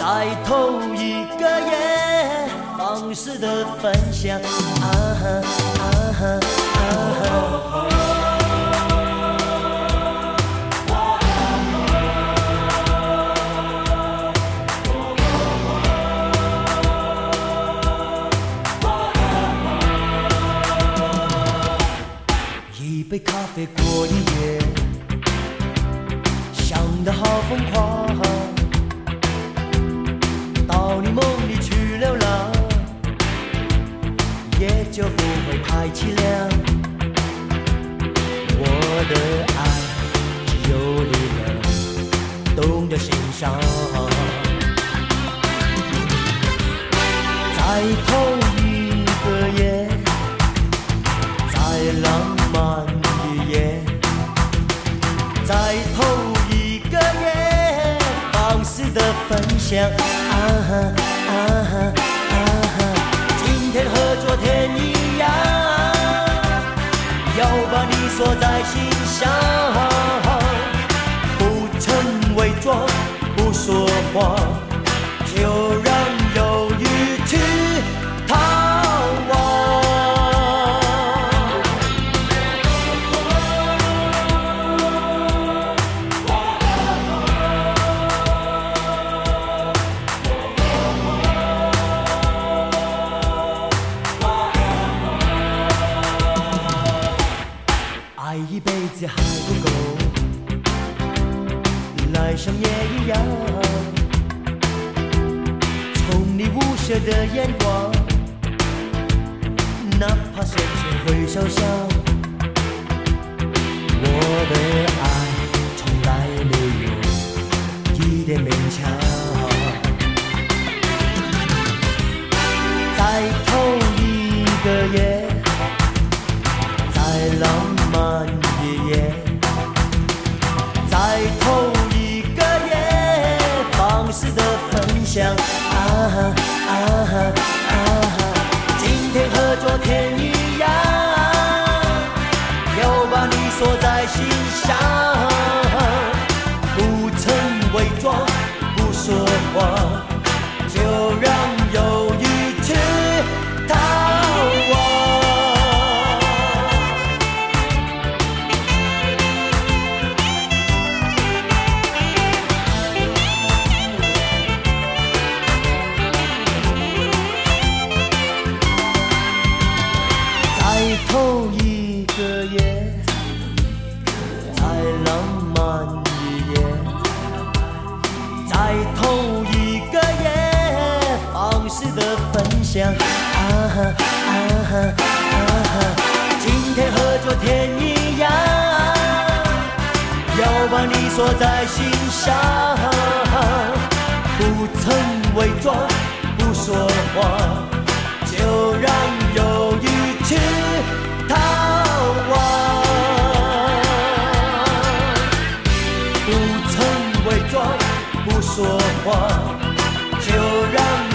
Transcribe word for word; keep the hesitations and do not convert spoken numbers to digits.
在头一个夜放肆的分享，啊哈啊哈啊哈。一杯咖啡过一夜，想得好疯狂，到你梦里去流浪，也就不会太凄凉。我的爱只有你能懂得欣赏，在头一个夜，在浪漫的夜，在头一个夜放肆的分享，啊哈啊哈啊哈，今天和昨天一样，要把你锁在心上，不曾伪装，不说谎，就让忧郁去逃亡。爱一辈子还不够，来生也一样，从你无邪的眼光，哪怕深深会受伤，我的爱从来没有一点勉强，在头一个夜，在浪漫的夜，在头一个夜放肆的分享，啊哈啊哈啊哈，今天和昨天一样，要把你锁在心上，不曾伪装，不说谎，就让忧郁去逃亡。在头一个夜，在浪漫的夜，在头一个夜放肆的分享，啊哈啊哈啊哈，今天和昨天一样，要把你锁在心上，不曾伪装，不说谎，就让忧郁去逃亡，不曾伪装，不说谎，就让